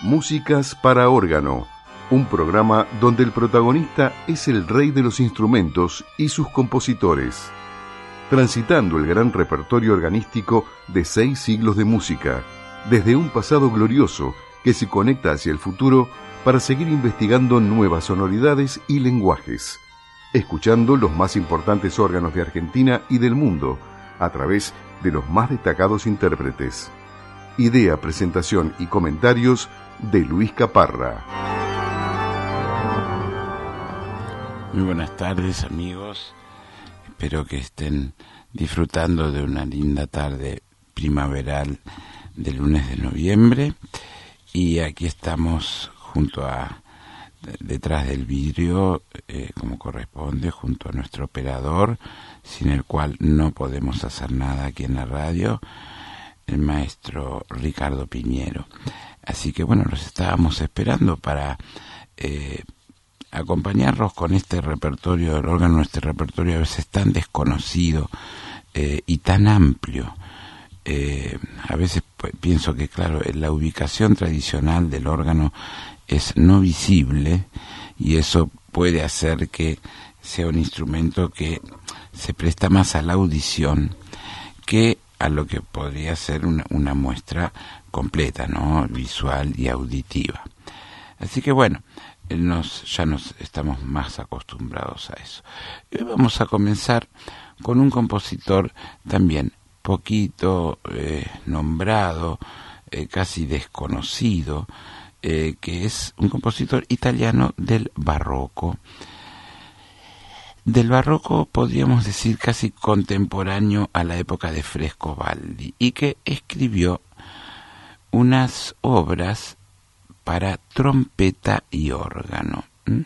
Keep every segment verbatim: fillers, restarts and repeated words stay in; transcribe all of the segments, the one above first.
Músicas para órgano, un programa donde el protagonista es el rey de los instrumentos y sus compositores, transitando el gran repertorio organístico de seis siglos de música, desde un pasado glorioso que se conecta hacia el futuro para seguir investigando nuevas sonoridades y lenguajes, escuchando los más importantes órganos de Argentina y del mundo a través de los más destacados intérpretes. Idea, presentación y comentarios de Luis Caparra. Muy buenas tardes, amigos. Espero que estén disfrutando de una linda tarde primaveral del lunes de noviembre. Y aquí estamos junto a, detrás del vidrio, eh, como corresponde, junto a nuestro operador, sin el cual no podemos hacer nada aquí en la radio, el maestro Ricardo Piñero. Así que bueno, los estábamos esperando para eh, acompañarlos con este repertorio del órgano, este repertorio a veces tan desconocido eh, y tan amplio. Eh, a veces pues, pienso que, claro, la ubicación tradicional del órgano es no visible y eso puede hacer que sea un instrumento que se presta más a la audición que a lo que podría ser una, una muestra completa, ¿no? Visual y auditiva. Así que bueno, nos, ya nos estamos más acostumbrados a eso. Y hoy vamos a comenzar con un compositor también poquito eh, nombrado, eh, casi desconocido, eh, que es un compositor italiano del barroco. Del barroco podríamos decir casi contemporáneo a la época de Frescobaldi y que escribió unas obras para trompeta y órgano. ¿Mm?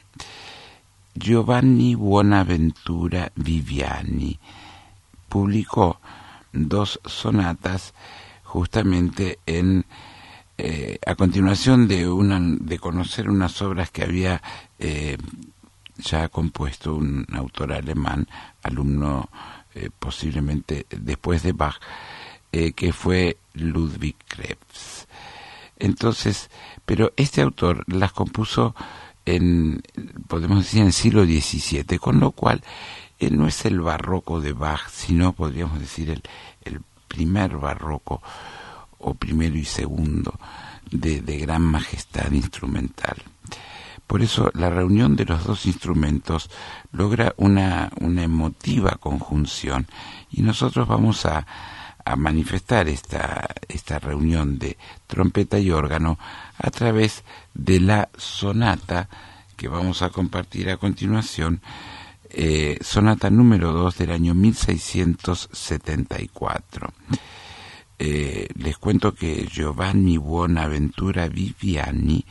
Giovanni Buonaventura Viviani publicó dos sonatas justamente en eh, a continuación de una de conocer unas obras que había eh, ya compuesto un autor alemán, alumno eh, posiblemente después de Bach, eh, que fue Ludwig Krebs. Entonces, pero este autor las compuso en, podemos decir, en el siglo diecisiete, con lo cual él no es el barroco de Bach, sino podríamos decir el, el primer barroco, o primero y segundo, de, de gran majestad instrumental. Por eso la reunión de los dos instrumentos logra una, una emotiva conjunción y nosotros vamos a, a manifestar esta, esta reunión de trompeta y órgano a través de la sonata que vamos a compartir a continuación, eh, sonata número dos del año mil seiscientos setenta y cuatro. Eh, les cuento que Giovanni Buonaventura Viviani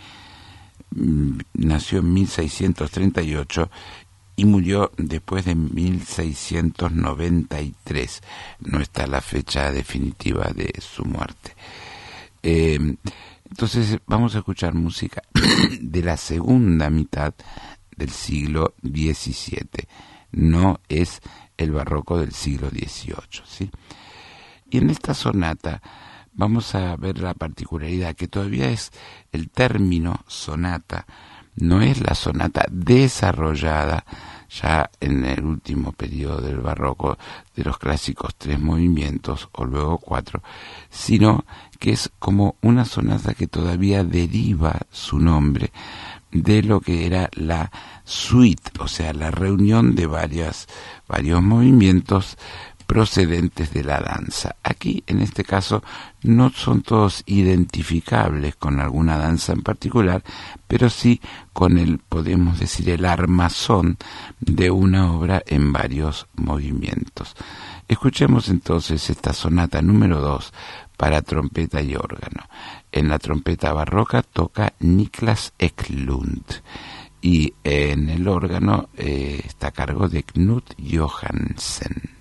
nació en mil seiscientos treinta y ocho y murió después de mil seiscientos noventa y tres. No está la fecha definitiva de su muerte. Eh, entonces vamos a escuchar música de la segunda mitad del siglo diecisiete. No es el barroco del siglo dieciocho, ¿sí? Y en esta sonata vamos a ver la particularidad que todavía es el término sonata, no es la sonata desarrollada ya en el último periodo del barroco de los clásicos tres movimientos o luego cuatro, sino que es como una sonata que todavía deriva su nombre de lo que era la suite, o sea, la reunión de varias, varios movimientos procedentes de la danza. Aquí, en este caso, no son todos identificables con alguna danza en particular, pero sí con el, podemos decir, el armazón de una obra en varios movimientos. Escuchemos entonces esta sonata número dos para trompeta y órgano. En la trompeta barroca toca Niklas Eklund y en el órgano eh, está a cargo de Knut Johansen.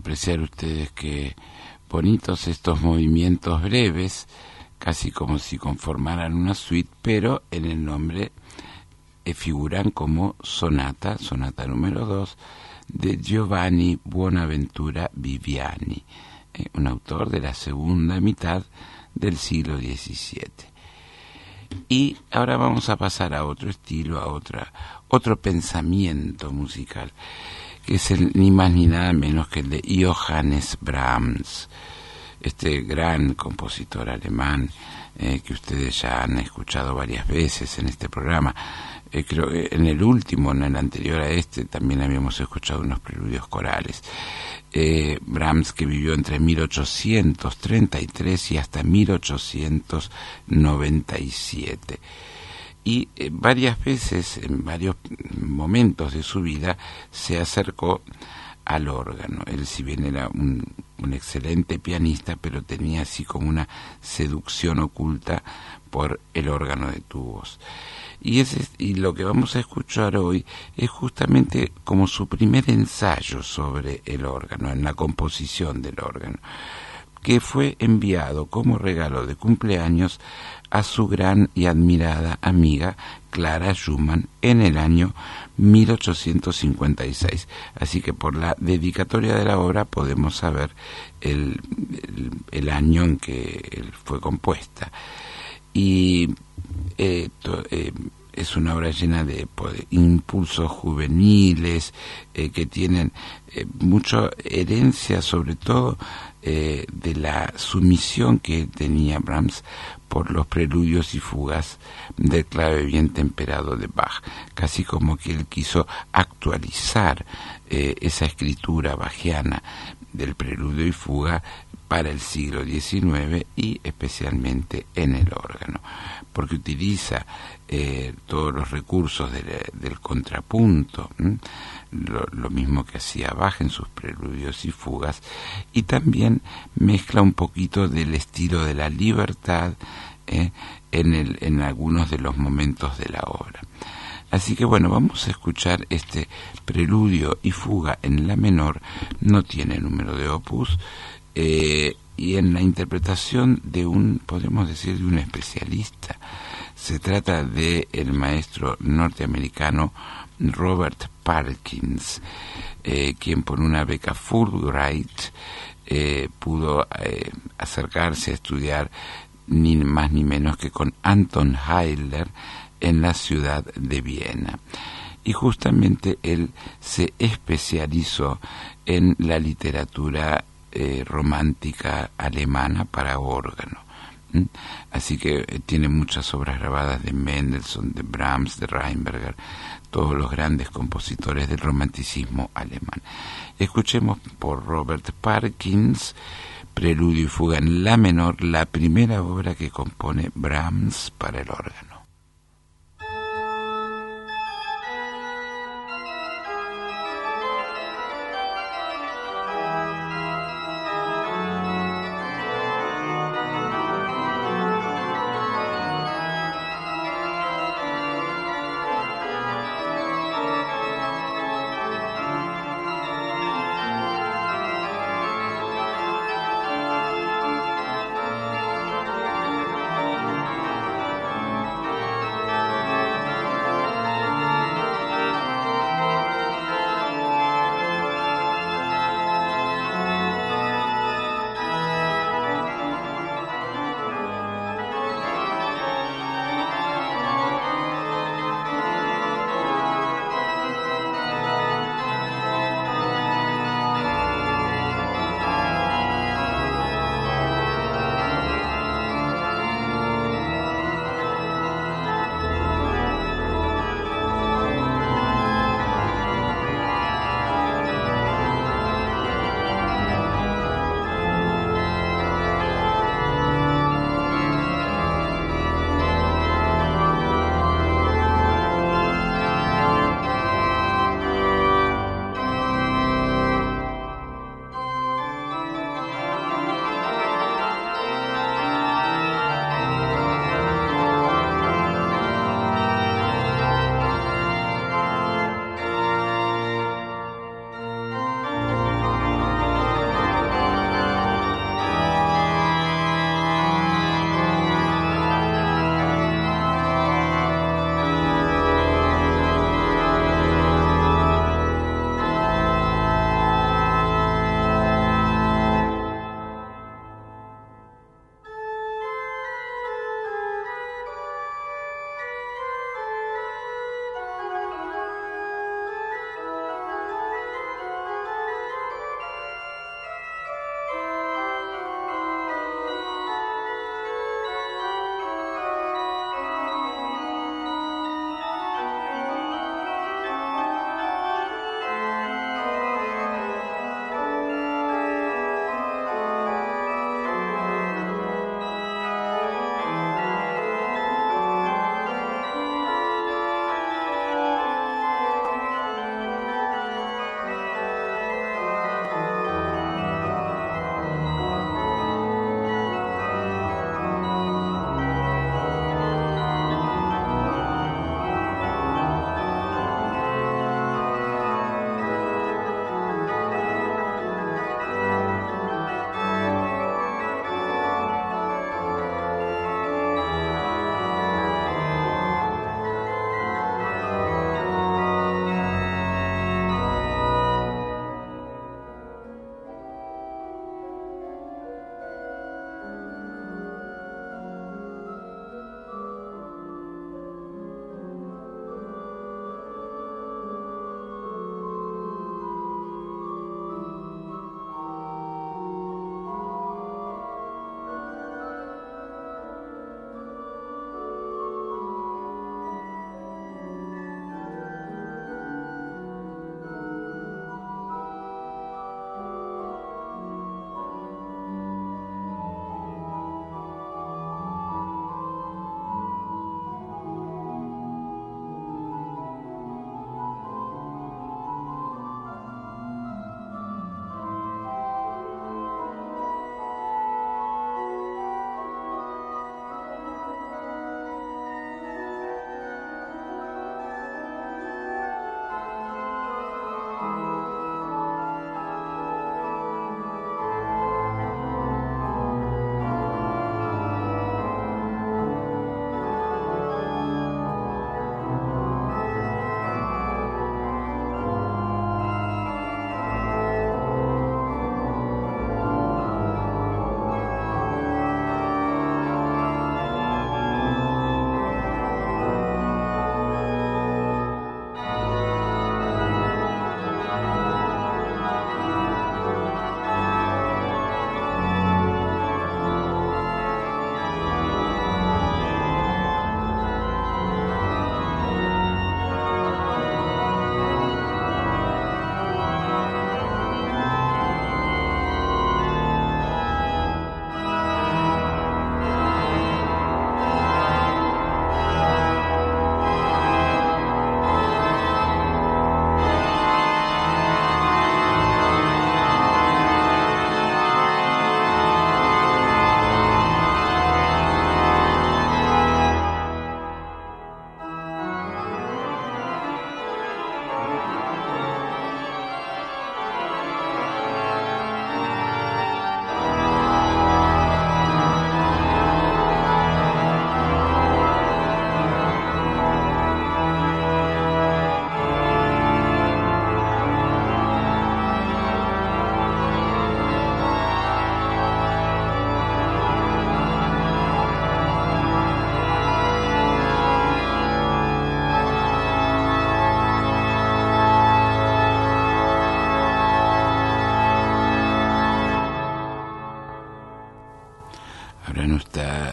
apreciar ustedes que bonitos estos movimientos breves, casi como si conformaran una suite, pero en el nombre eh, figuran como sonata, sonata número dos, de Giovanni Buonaventura Viviani, eh, un autor de la segunda mitad del siglo diecisiete. Y ahora vamos a pasar a otro estilo, a otra, otro pensamiento musical, que es el, ni más ni nada menos que el de Johannes Brahms, este gran compositor alemán eh, que ustedes ya han escuchado varias veces en este programa. Eh, creo que en el último, en el anterior a este, también habíamos escuchado unos preludios corales. Eh, Brahms, que vivió entre mil ochocientos treinta y tres y hasta mil ochocientos noventa y siete. Y eh, varias veces, en varios momentos de su vida, se acercó al órgano. Él, si bien era un, un excelente pianista, pero tenía así como una seducción oculta por el órgano de tubos. Y, ese, y lo que vamos a escuchar hoy es justamente como su primer ensayo sobre el órgano, en la composición del órgano, que fue enviado como regalo de cumpleaños a su gran y admirada amiga Clara Schumann en el año mil ochocientos cincuenta y seis. Así que por la dedicatoria de la obra podemos saber el, el, el año en que fue compuesta. Y eh, to, eh, es una obra llena de, de impulsos juveniles eh, que tienen eh, mucha herencia, sobre todo eh, de la sumisión que tenía Brahms por los preludios y fugas del clave bien temperado de Bach, casi como que él quiso actualizar eh, esa escritura bachiana del preludio y fuga para el siglo diecinueve y especialmente en el órgano, porque utiliza eh, todos los recursos de, del contrapunto, lo, lo mismo que hacía Bach en sus preludios y fugas, y también mezcla un poquito del estilo de la libertad eh, en, el, en algunos de los momentos de la obra. Así que bueno, vamos a escuchar este preludio y fuga en la menor, no tiene número de opus, eh, y en la interpretación de un, podemos decir, de un especialista. Se trata de el maestro norteamericano Robert Parkins, eh, quien por una beca Fulbright eh, pudo eh, acercarse a estudiar ni más ni menos que con Anton Heidler en la ciudad de Viena. Y justamente él se especializó en la literatura eh, romántica alemana para órgano. ¿Mm? Así que eh, tiene muchas obras grabadas de Mendelssohn, de Brahms, de Rheinberger, todos los grandes compositores del romanticismo alemán. Escuchemos por Robert Parkins, Preludio y fuga en la menor, la primera obra que compone Brahms para el órgano.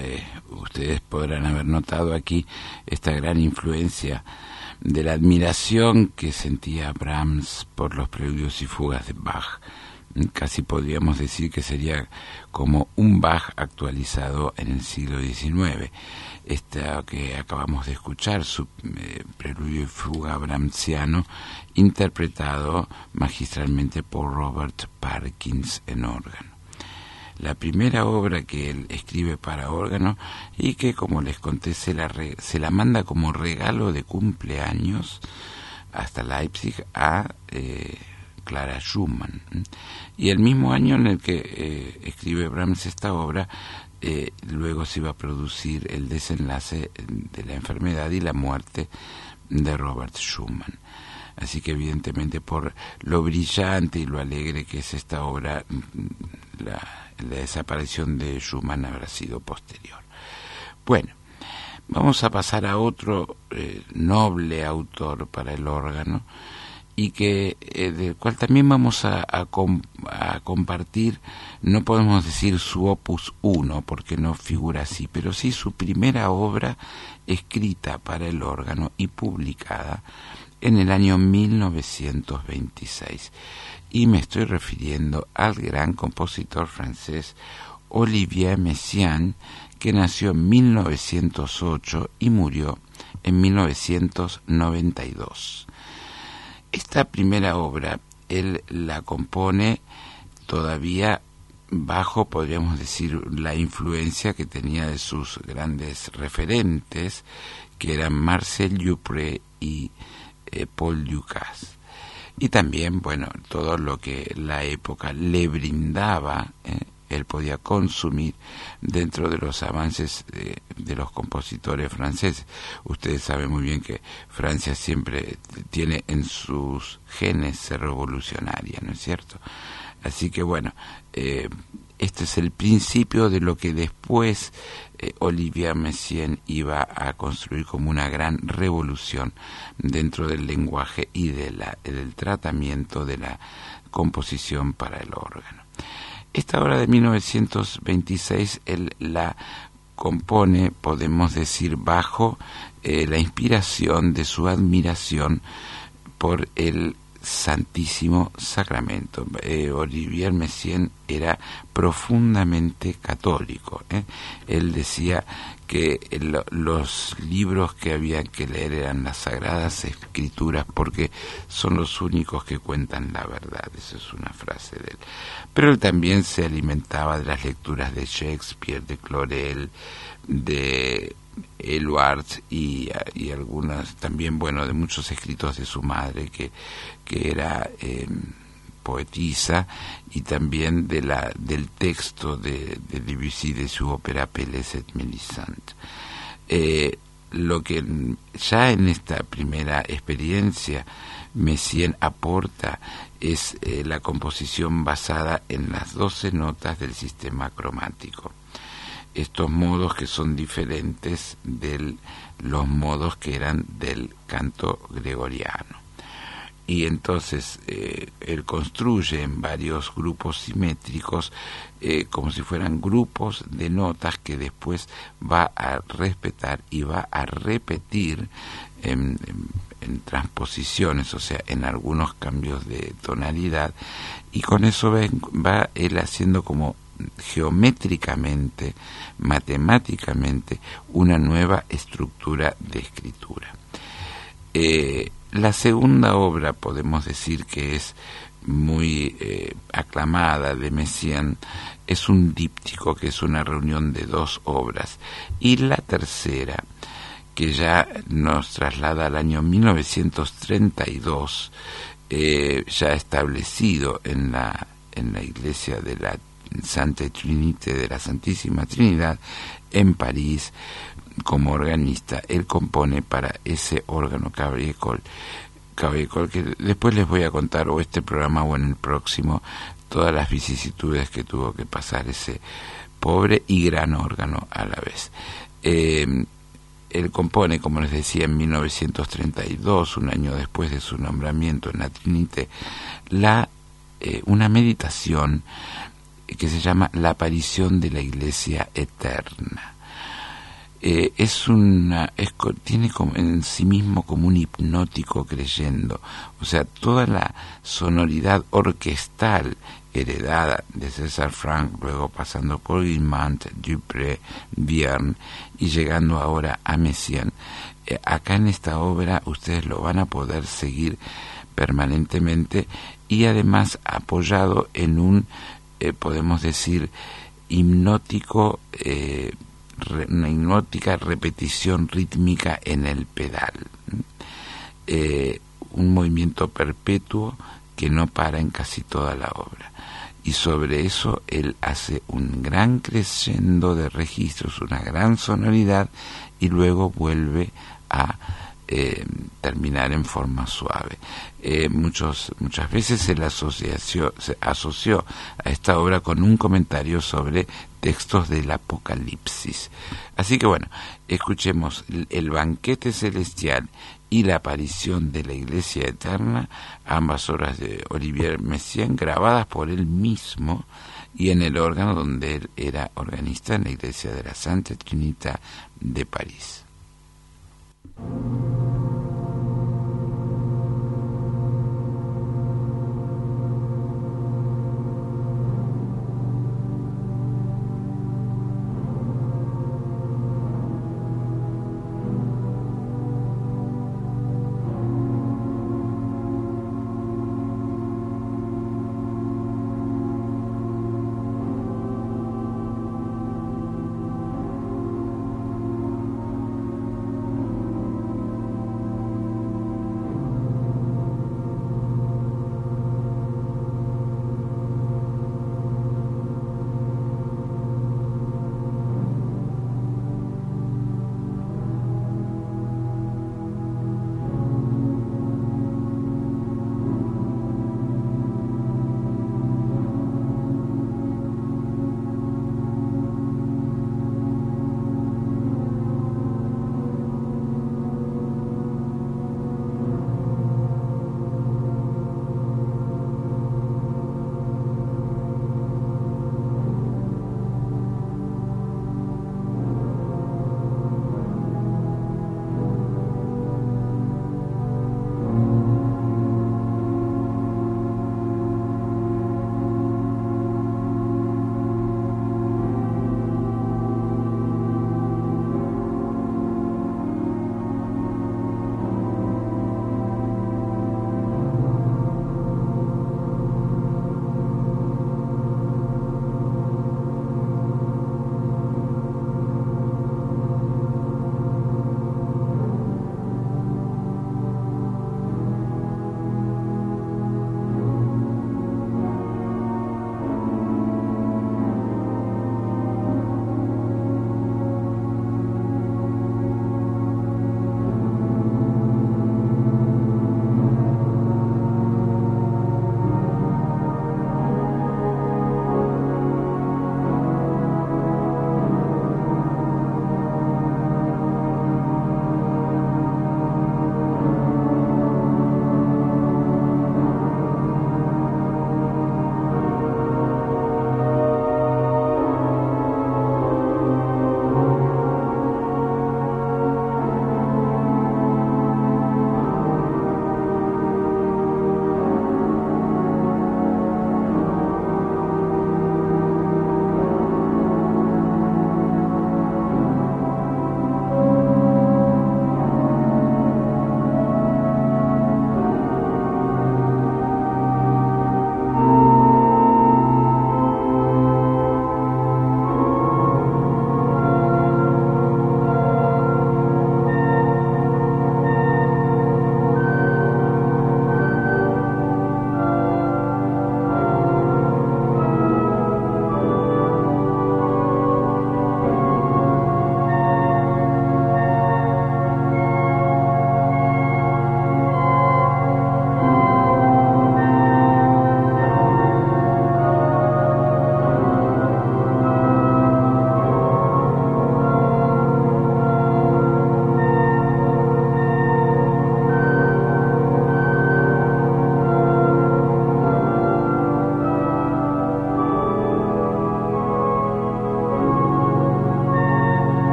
eh, ustedes podrán haber notado aquí esta gran influencia de la admiración que sentía Brahms por los preludios y fugas de Bach. Casi podríamos decir que sería como un Bach actualizado en el siglo diecinueve. Esta que acabamos de escuchar, su eh, preludio y fuga brahmsiano, interpretado magistralmente por Robert Parkins en órgano. La primera obra que él escribe para órgano y que, como les conté, se la, re, se la manda como regalo de cumpleaños hasta Leipzig a eh, Clara Schumann. Y el mismo año en el que eh, escribe Brahms esta obra, eh, luego se iba a producir el desenlace de la enfermedad y la muerte de Robert Schumann. Así que evidentemente por lo brillante y lo alegre que es esta obra, la, la desaparición de Schumann habrá sido posterior. Bueno, vamos a pasar a otro eh, noble autor para el órgano, y que eh, del cual también vamos a, a, com, a compartir, no podemos decir su opus uno, porque no figura así, pero sí su primera obra escrita para el órgano y publicada en el año mil novecientos veintiséis. Y me estoy refiriendo al gran compositor francés Olivier Messiaen, que nació en mil novecientos ocho y murió en mil novecientos noventa y dos. Esta primera obra él la compone todavía bajo, podríamos decir, la influencia que tenía de sus grandes referentes, que eran Marcel Dupré y eh, Paul Dukas. Y también, bueno, todo lo que la época le brindaba, eh, él podía consumir dentro de los avances de, de los compositores franceses. Ustedes saben muy bien que Francia siempre tiene en sus genes ser revolucionaria, ¿no es cierto? Así que bueno, eh, este es el principio de lo que después eh, Olivier Messiaen iba a construir como una gran revolución dentro del lenguaje y de la, del tratamiento de la composición para el órgano. Esta obra de mil novecientos veintiséis él la compone, podemos decir, bajo eh, la inspiración de su admiración por el Santísimo Sacramento. Eh, Olivier Messiaen era profundamente católico. ¿eh? Él decía que el, los libros que había que leer eran las Sagradas Escrituras porque son los únicos que cuentan la verdad. Esa es una frase de él. Pero él también se alimentaba de las lecturas de Shakespeare, de Clorel, de Eluard y, y algunas también, bueno, de muchos escritos de su madre que, que era eh, poetisa, y también de la del texto de, de Debussy de su ópera Pelés et Mélisande. Eh, lo que ya en esta primera experiencia Messiaen aporta es eh, la composición basada en las doce notas del sistema cromático. Estos modos que son diferentes de los modos que eran del canto gregoriano. Y entonces eh, él construye en varios grupos simétricos eh, como si fueran grupos de notas que después va a respetar y va a repetir en, en, en transposiciones, o sea, en algunos cambios de tonalidad, y con eso va, va él haciendo como geométricamente, matemáticamente, una nueva estructura de escritura. Eh, la segunda obra, podemos decir que es muy eh, aclamada, de Messiaen, es un díptico, que es una reunión de dos obras, y la tercera, que ya nos traslada al año mil novecientos treinta y dos, eh, ya establecido en la, en la iglesia de la Sainte Trinité, de la Santísima Trinidad, en París, como organista. Él compone para ese órgano Cabriécole, Cabriécole, que después les voy a contar, o este programa o en el próximo, todas las vicisitudes que tuvo que pasar ese pobre y gran órgano a la vez. Eh, él compone, como les decía, en mil novecientos treinta y dos, un año después de su nombramiento en la Trinité, la, eh, una meditación que se llama La aparición de la Iglesia eterna. Eh, es una es, tiene como en sí mismo como un hipnótico creyendo, o sea, toda la sonoridad orquestal heredada de César Franck, luego pasando por Guilmant, Dupré, Vierne y llegando ahora a Messiaen. Eh, acá en esta obra ustedes lo van a poder seguir permanentemente y además apoyado en un, eh, podemos decir, hipnótico eh, una hipnótica repetición rítmica en el pedal, eh, un movimiento perpetuo que no para en casi toda la obra, y sobre eso él hace un gran crescendo de registros, una gran sonoridad, y luego vuelve a eh, terminar en forma suave. Eh, muchos, muchas veces se, la asoció, se asoció a esta obra con un comentario sobre textos del Apocalipsis. Así que bueno, escuchemos el banquete celestial y la aparición de la Iglesia Eterna, ambas obras de Olivier Messiaen, grabadas por él mismo y en el órgano donde él era organista en la Iglesia de la Santa Trinidad de París.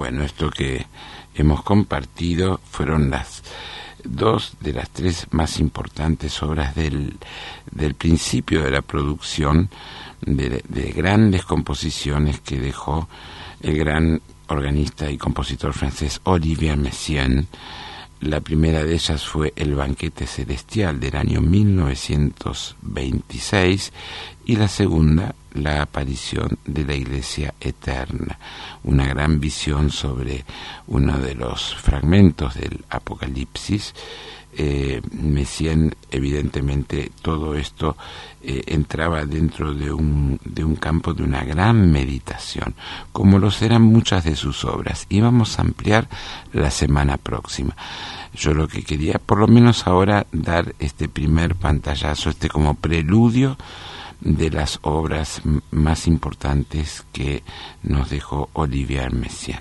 Bueno, esto que hemos compartido fueron las dos de las tres más importantes obras del, del principio de la producción de, de grandes composiciones que dejó el gran organista y compositor francés Olivier Messiaen. La primera de ellas fue El Banquete Celestial del año mil novecientos veintiséis y la segunda, La Aparición de la Iglesia Eterna, una gran visión sobre uno de los fragmentos del Apocalipsis. Eh, Messiaen, evidentemente, todo esto eh, entraba dentro de un, de un campo de una gran meditación, como lo serán muchas de sus obras, y vamos a ampliar la semana próxima. Yo lo que quería, por lo menos ahora, dar este primer pantallazo, este como preludio de las obras m- más importantes que nos dejó Olivier Messiaen.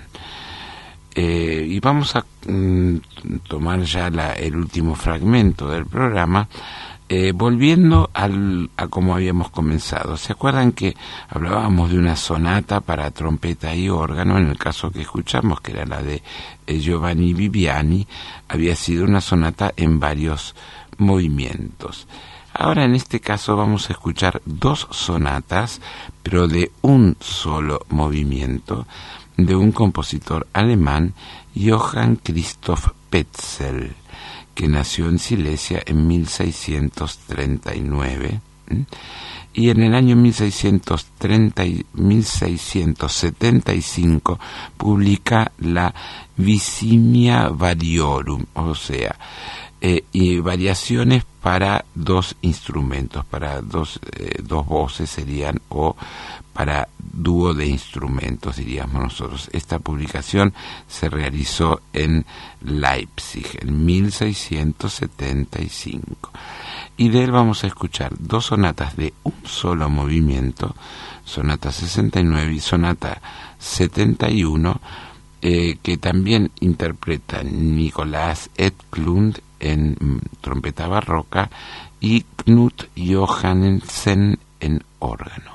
Eh, y vamos a mm, tomar ya la, el último fragmento del programa, eh, volviendo al, a como habíamos comenzado. ¿Se acuerdan que hablábamos de una sonata para trompeta y órgano? En el caso que escuchamos, que era la de eh, Giovanni Viviani, había sido una sonata en varios movimientos. Ahora, en este caso, vamos a escuchar dos sonatas, pero de un solo movimiento, de un compositor alemán, Johann Christoph Petzel, que nació en Silesia en mil seiscientos treinta y nueve, ¿eh? y en el año mil seiscientos treinta y mil seiscientos setenta y cinco publica la Visimia Variorum, o sea, eh, y variaciones para dos instrumentos, para dos, eh, dos voces serían, o para dúo de instrumentos, diríamos nosotros. Esta publicación se realizó en Leipzig en mil seiscientos setenta y cinco. Y de él vamos a escuchar dos sonatas de un solo movimiento, sonata sesenta y nueve y sonata setenta y uno, eh, que también interpretan Nicolás Edlund en mm, trompeta barroca y Knut Johannessen en órgano.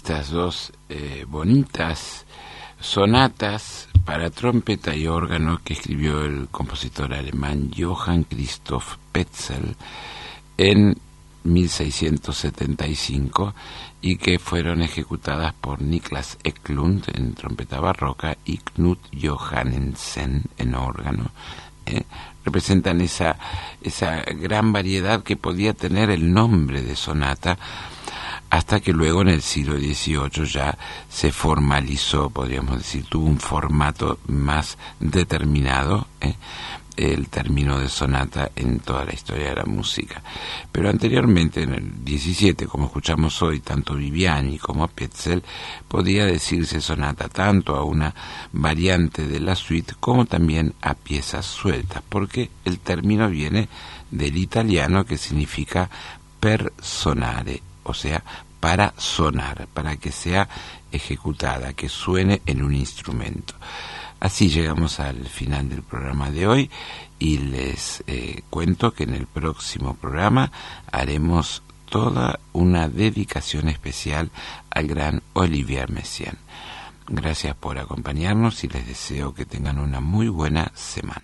estas dos eh, bonitas sonatas para trompeta y órgano que escribió el compositor alemán Johann Christoph Petzel en mil seiscientos setenta y cinco y que fueron ejecutadas por Niklas Eklund en trompeta barroca y Knut Johannesen en órgano. Eh, representan esa, esa gran variedad que podía tener el nombre de sonata, hasta que luego en el siglo dieciocho ya se formalizó, podríamos decir, tuvo un formato más determinado, eh, el término de sonata en toda la historia de la música. Pero anteriormente, en el diecisiete, como escuchamos hoy, tanto Viviani como Petzel, podía decirse sonata tanto a una variante de la suite como también a piezas sueltas, porque el término viene del italiano, que significa per sonare, o sea, para sonar, para que sea ejecutada, que suene en un instrumento. Así llegamos al final del programa de hoy y les eh, cuento que en el próximo programa haremos toda una dedicación especial al gran Olivier Messiaen. Gracias por acompañarnos y les deseo que tengan una muy buena semana.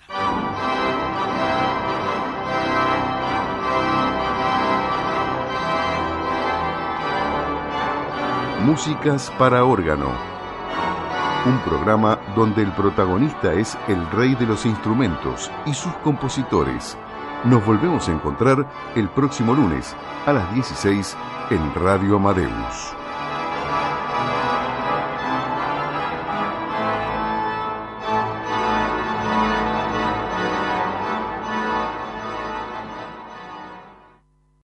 Músicas para órgano. Un programa donde el protagonista es el rey de los instrumentos y sus compositores. Nos volvemos a encontrar el próximo lunes a las dieciséis en Radio Amadeus.